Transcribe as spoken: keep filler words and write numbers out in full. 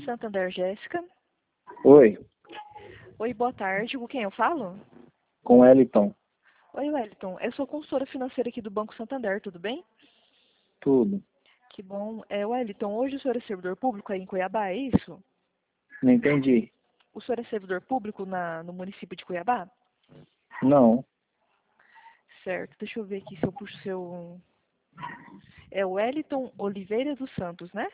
Santander, Jéssica. Oi, Oi, boa tarde. Com quem eu falo? com Wellington. Oi, Wellington. Eu sou consultora financeira aqui do Banco Santander, tudo bem? Tudo. Que bom. É, Wellington, hoje o senhor é servidor público aí em Cuiabá, é isso? Não entendi. O senhor é servidor público na, no município de Cuiabá? Não. Certo. Deixa eu ver aqui se eu puxo seu... É o Wellington Oliveira dos Santos, né?